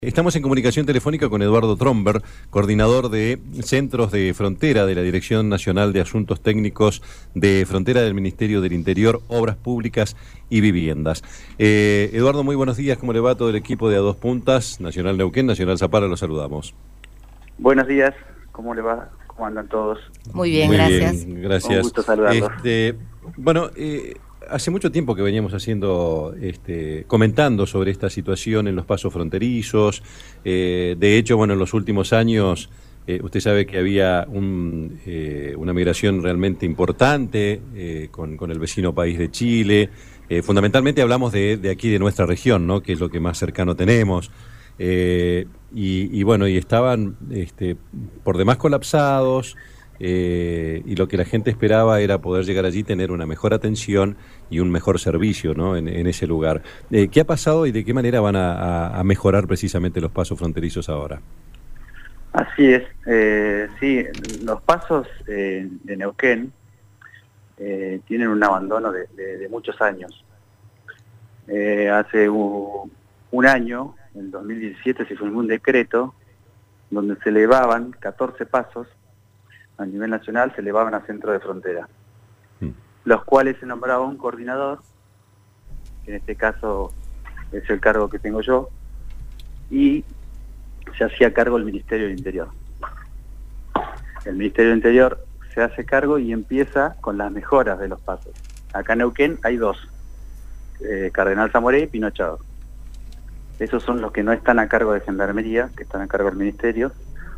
Estamos en comunicación telefónica con Eduardo Tromber, coordinador de Centros de Frontera de la Dirección Nacional de Asuntos Técnicos de Frontera del Ministerio del Interior, Obras Públicas y Viviendas. Eduardo, muy buenos días. ¿Cómo le va todo el equipo de A Dos Puntas, Nacional Neuquén, Nacional Zapala? Los saludamos. Buenos días. ¿Cómo le va? ¿Cómo andan todos? Muy bien, gracias. Bien, gracias. Un gusto saludarlos. Hace mucho tiempo que veníamos comentando sobre esta situación en los pasos fronterizos. De hecho, en los últimos años, usted sabe que había una migración realmente importante con el vecino país de Chile. Fundamentalmente hablamos de aquí, de nuestra región, ¿no? Que es lo que más cercano tenemos. Y estaban por demás colapsados. Y lo que la gente esperaba era poder llegar allí, tener una mejor atención y un mejor servicio, ¿no? en ese lugar. ¿Qué ha pasado y de qué manera van a mejorar precisamente los pasos fronterizos ahora? Así es. Sí, los pasos de Neuquén tienen un abandono de muchos años. Hace un año, en 2017, se firmó un decreto donde se elevaban 14 pasos a nivel nacional, se elevaban a centro de frontera, los cuales se nombraba un coordinador, que en este caso es el cargo que tengo yo, y se hacía cargo el Ministerio del Interior. El Ministerio del Interior se hace cargo y empieza con las mejoras de los pasos. Acá en Neuquén hay dos, Cardenal Zamoré y Pinochado. Esos son los que no están a cargo de Gendarmería, que están a cargo del Ministerio.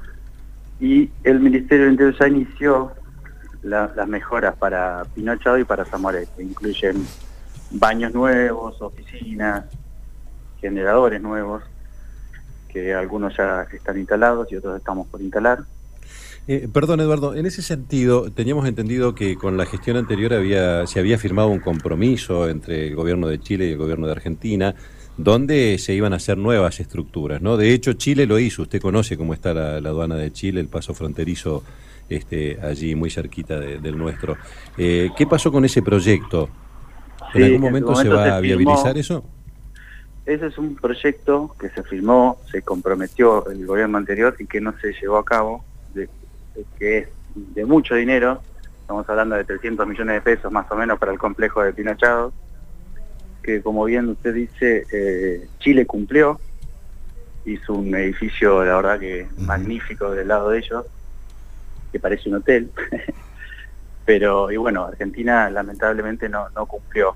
Y el Ministerio del Interior ya inició las mejoras para Pinochado y para Zamoré, que incluyen baños nuevos, oficinas, generadores nuevos, que algunos ya están instalados y otros estamos por instalar. Perdón, Eduardo, en ese sentido, teníamos entendido que con la gestión anterior se había firmado un compromiso entre el gobierno de Chile y el gobierno de Argentina, donde se iban a hacer nuevas estructuras, ¿no? De hecho, Chile lo hizo. Usted conoce cómo está la aduana de Chile, el paso fronterizo allí muy cerquita del nuestro. ¿Qué pasó con ese proyecto? ¿En algún momento se va a viabilizar eso? Ese es un proyecto que se firmó, se comprometió el gobierno anterior y que no se llevó a cabo, que es de mucho dinero. Estamos hablando de 300 millones de pesos más o menos para el complejo de Pinochado, que como bien usted dice, Chile cumplió, hizo un edificio, la verdad que magnífico del lado de ellos, que parece un hotel, pero Argentina lamentablemente no cumplió.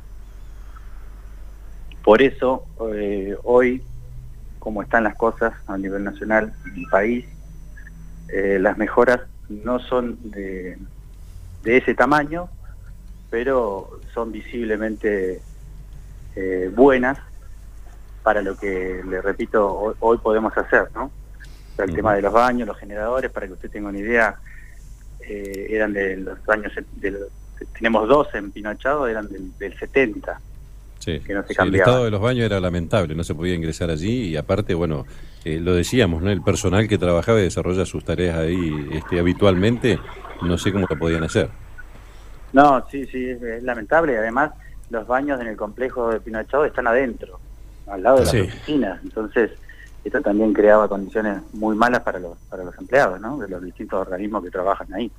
Por eso, hoy, como están las cosas a nivel nacional y país, las mejoras no son de ese tamaño, pero son visiblemente buenas para lo que, le repito, hoy podemos hacer, ¿no? O sea, el tema de los baños, los generadores, para que usted tenga una idea, eran de los años, tenemos dos en Pinochado, eran del 70, sí, que no se el cambiaban. estado de los baños era lamentable, no se podía ingresar allí y aparte, lo decíamos, ¿no? El personal que trabajaba y desarrolla sus tareas ahí habitualmente, no sé cómo lo podían hacer. No, sí, es lamentable. Además, los baños en el complejo de Pinochado están adentro, al lado de las oficinas. Entonces, esto también creaba condiciones muy malas para los empleados, ¿no? De los distintos organismos que trabajan ahí.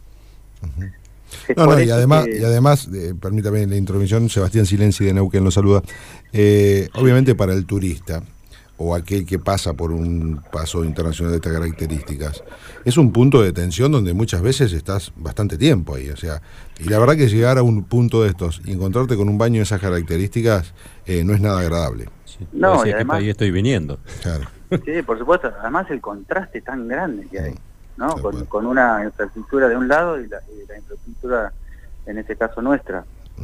Y además, permítame la intromisión, Sebastián Silenzi de Neuquén lo saluda. Obviamente para el turista o aquel que pasa por un paso internacional de estas características, es un punto de tensión donde muchas veces estás bastante tiempo ahí, y la verdad que llegar a un punto de estos y encontrarte con un baño de esas características no es nada agradable. Sí. No, y además, ahí estoy viniendo. Claro. Sí, por supuesto, además el contraste tan grande que hay, ¿no? Con una infraestructura de un lado y la infraestructura, en este caso nuestra.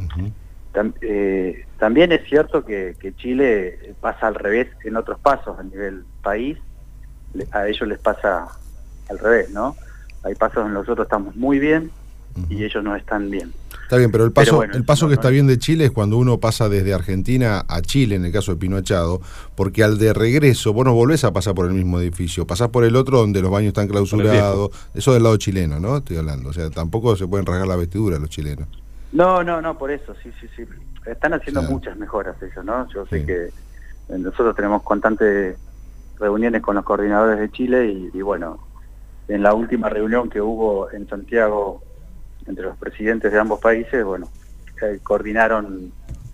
También es cierto que Chile pasa al revés en otros pasos a nivel país, a ellos les pasa al revés, ¿no? Hay pasos donde nosotros estamos muy bien y ellos no están bien. Está bien, pero el paso que está bien de Chile es cuando uno pasa desde Argentina a Chile, en el caso de Pinochado, porque al de regreso vos no volvés a pasar por el mismo edificio, pasás por el otro donde los baños están clausurados, eso del lado chileno, ¿no? Estoy hablando, tampoco se pueden rasgar la vestidura los chilenos. No, por eso, sí. Están haciendo muchas mejoras ellos, ¿no? Yo sé que nosotros tenemos constante reuniones con los coordinadores de Chile y bueno, en la última reunión que hubo en Santiago entre los presidentes de ambos países, bueno, coordinaron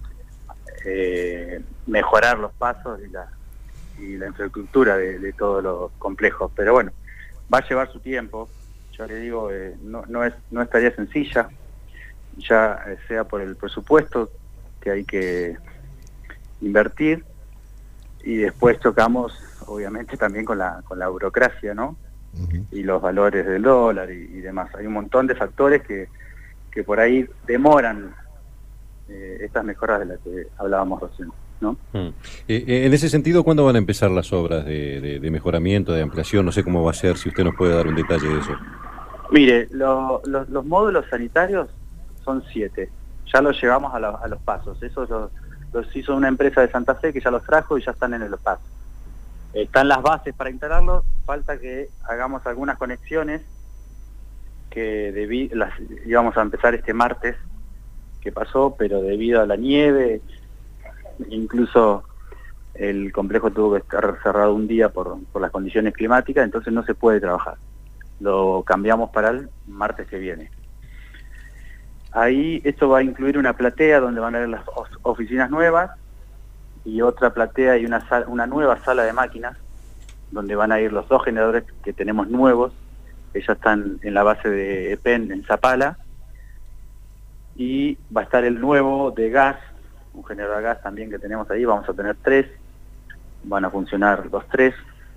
mejorar los pasos y la infraestructura de todos los complejos. Pero bueno, va a llevar su tiempo. Yo le digo, no es tarea sencilla, ya sea por el presupuesto que hay que invertir, y después chocamos obviamente también con la burocracia, ¿no? Uh-huh. Y los valores del dólar y demás. Hay un montón de factores que por ahí demoran estas mejoras de las que hablábamos recién, ¿no? En ese sentido, ¿cuándo van a empezar las obras de mejoramiento, de ampliación? No sé cómo va a ser, si usted nos puede dar un detalle de eso. Mire, los módulos sanitarios son 7, ya los llevamos a los pasos. Esos los hizo una empresa de Santa Fe que ya los trajo y ya están en el paso. Están las bases para instalarlos, falta que hagamos algunas conexiones que íbamos a empezar este martes que pasó, pero debido a la nieve, incluso el complejo tuvo que estar cerrado un día por las condiciones climáticas, entonces no se puede trabajar. Lo cambiamos para el martes que viene. Ahí esto va a incluir una platea donde van a haber las oficinas nuevas, y otra platea y una nueva sala de máquinas donde van a ir los 2 generadores que tenemos nuevos, que ya están en la base de EPEN en Zapala, y va a estar el nuevo de gas, un generador de gas también que tenemos ahí. Vamos a tener 3, van a funcionar los 3,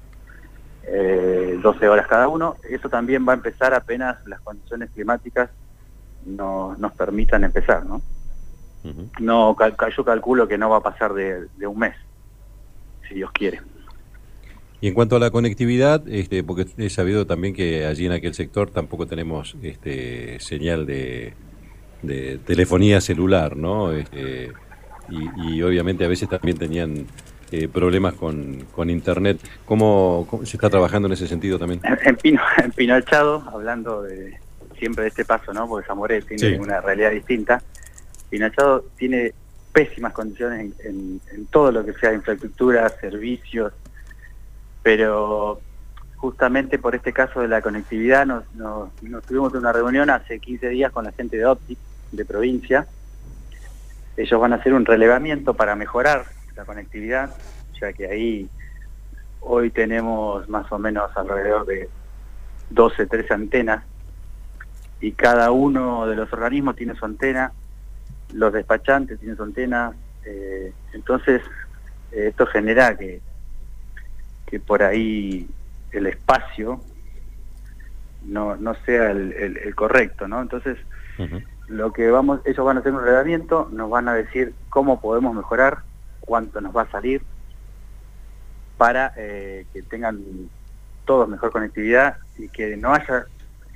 12 horas cada uno. Eso también va a empezar apenas las condiciones climáticas nos permitan empezar, ¿no? Uh-huh. No, yo calculo que no va a pasar de un mes, si Dios quiere. Y en cuanto a la conectividad, porque he sabido también que allí en aquel sector tampoco tenemos señal de telefonía celular, ¿no? Y obviamente a veces también tenían problemas con internet. ¿Cómo se está trabajando en ese sentido también? En Pinochet, hablando siempre de este paso, ¿no? Porque Zamoré tiene una realidad distinta. Pinochet tiene pésimas condiciones en todo lo que sea infraestructura, servicios, pero justamente por este caso de la conectividad nos tuvimos una reunión hace 15 días con la gente de Optic, de provincia. Ellos van a hacer un relevamiento para mejorar la conectividad, ya que ahí hoy tenemos más o menos alrededor de 13 antenas, y cada uno de los organismos tiene su antena, los despachantes tienen su antena, entonces esto genera que por ahí el espacio no sea el correcto, ¿no? Entonces, uh-huh, ellos van a hacer un relevamiento, nos van a decir cómo podemos mejorar, cuánto nos va a salir, para que tengan todos mejor conectividad y que no haya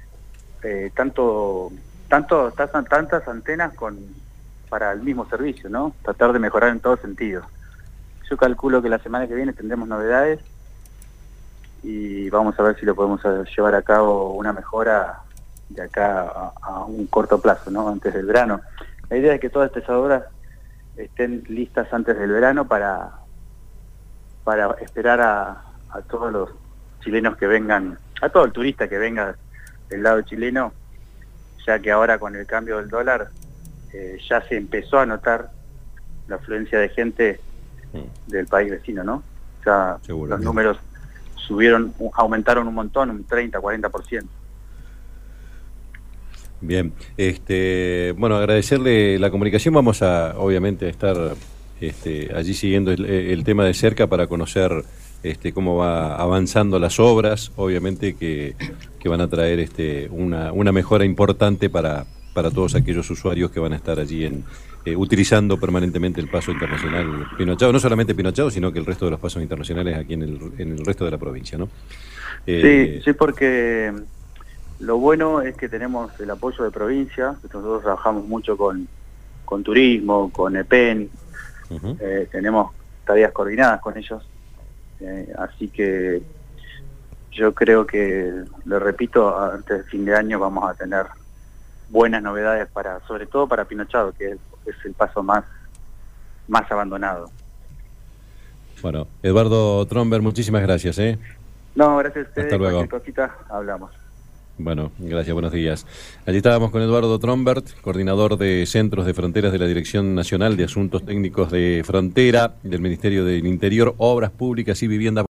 tantas antenas para el mismo servicio, ¿no? Tratar de mejorar en todos sentidos. Yo calculo que la semana que viene tendremos novedades y vamos a ver si lo podemos llevar a cabo una mejora de acá a un corto plazo, ¿no? Antes del verano. La idea es que todas estas obras estén listas antes del verano para esperar a todos los chilenos que vengan, a todo el turista que venga del lado chileno, ya que ahora con el cambio del dólar ya se empezó a notar la afluencia de gente del país vecino, ¿no? Ya los números aumentaron un montón, un 30-40%. Bien, bueno, agradecerle la comunicación. Vamos a, obviamente, a estar allí siguiendo el tema de cerca para conocer cómo va avanzando las obras, obviamente que van a traer una mejora importante para todos aquellos usuarios que van a estar allí utilizando permanentemente el paso internacional Pinochet, no solamente Pinochet, sino que el resto de los pasos internacionales aquí en el resto de la provincia, ¿no? Sí, porque lo bueno es que tenemos el apoyo de provincia. Nosotros trabajamos mucho con turismo, con EPEN, uh-huh, tenemos tareas coordinadas con ellos, así que yo creo que, le repito, antes del fin de año vamos a tener buenas novedades sobre todo para Pinochet, que es el paso más abandonado. Bueno, Eduardo Tromber, muchísimas gracias. No, gracias a ustedes. Hasta luego. Cualquier cosita, hablamos. Bueno, gracias, buenos días. Allí estábamos con Eduardo Trombert, coordinador de Centros de Fronteras de la Dirección Nacional de Asuntos Técnicos de Frontera, del Ministerio del Interior, Obras Públicas y Vivienda.